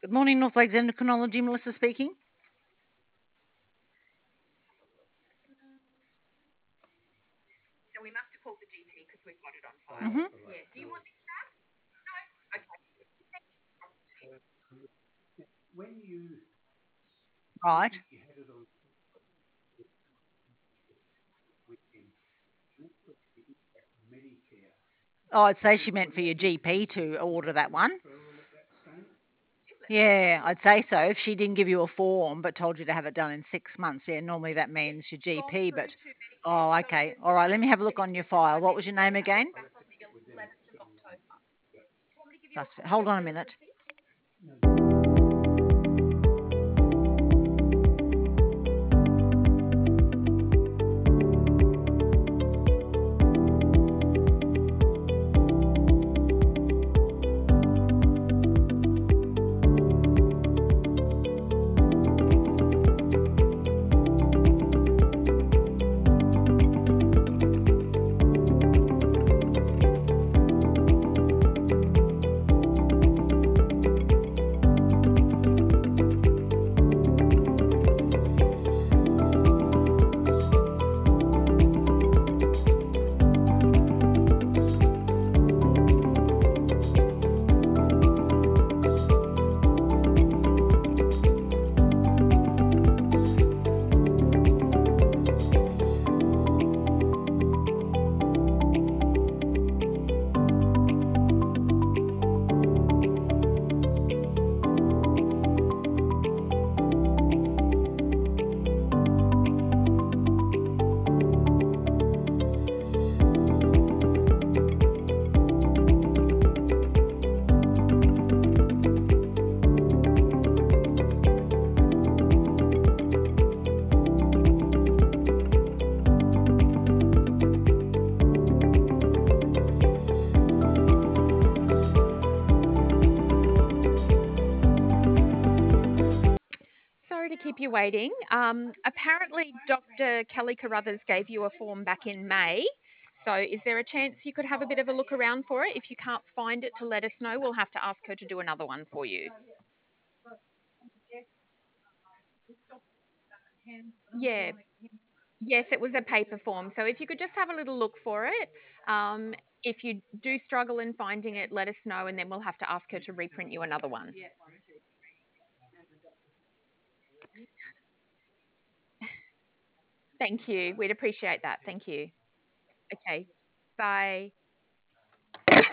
Good morning, North Lakes Endocrinology. Melissa speaking. So we must have called the GP because we've got it on file. Mhm. Yeah. Do you want this back? No. Okay. When you Right. you had it on with him, Medicare, Oh, I'd say she meant for your GP to order that one. referral at that stage. Yeah, I'd say so. If she didn't give you a form but told you to have it done in 6 months, yeah, normally that means your Gone GP. through But to Medicare. oh, So okay, the all right. Let me have a process look that on you your went through file. by What was your name Medicare again? back on the 11th of October. Do you want me to give you a Just copy hold of on a the minute. receipt? Sorry to keep you waiting. Apparently, Dr. Kelly Carruthers gave you a form back in May. So, is there a chance you could have a bit of a look around for it? If you can't find it, to let us know. We'll have to ask her to do another one for you. Yeah. Yes, it was a paper form. So, if you could just have a little look for it. Um, if you do struggle in finding it, let us know, and then we'll have to ask her to reprint you another one. Thank you. We'd appreciate that. Thank you. Okay. Bye.